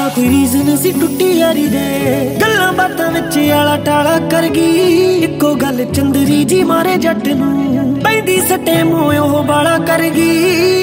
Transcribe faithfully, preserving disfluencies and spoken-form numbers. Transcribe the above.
ना कोई रीजन सी टुटी यारी दे गल्लां बातां विच आला टाला कर गई। इक्को गल चंदरी जी मारे जट नूं पैंदी सटे मूंह ओह बाला कर गई।